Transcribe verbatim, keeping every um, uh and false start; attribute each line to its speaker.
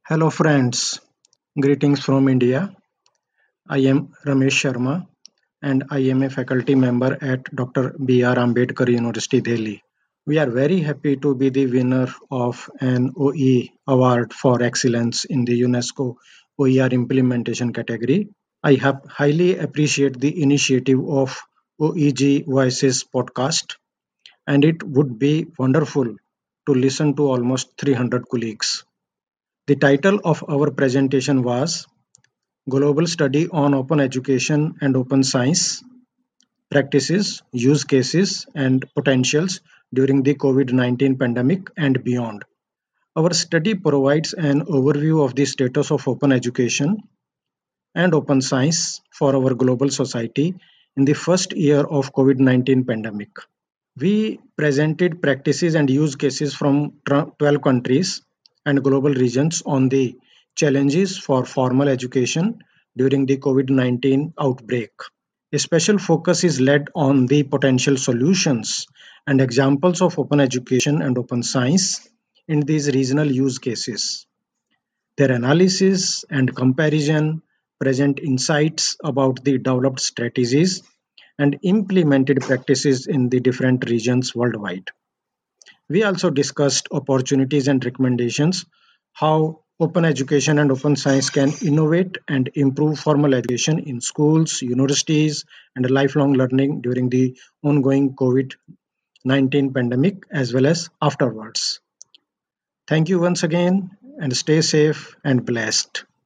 Speaker 1: Hello, friends. Greetings from India. I am Ramesh Sharma and I am a faculty member at Doctor B R. Ambedkar University, Delhi. We are very happy to be the winner of an O E award for excellence in the UNESCO O E R implementation category. I have highly appreciate the initiative of O E G Voices podcast, and it would be wonderful to listen to almost three hundred colleagues. The title of our presentation was Global Study on Open Education and Open Science Practices, Use Cases, and Potentials during the COVID nineteen pandemic and beyond. Our study provides an overview of the status of open education and open science for our global society in the first year of COVID nineteen pandemic. We presented practices and use cases from twelve countries and global regions on the challenges for formal education during the COVID nineteen outbreak. A special focus is led on the potential solutions and examples of open education and open science in these regional use cases. Their analysis and comparison present insights about the developed strategies and implemented practices in the different regions worldwide. We also discussed opportunities and recommendations, how open education and open science can innovate and improve formal education in schools, universities, and lifelong learning during the ongoing COVID nineteen pandemic as well as afterwards. Thank you once again and stay safe and blessed.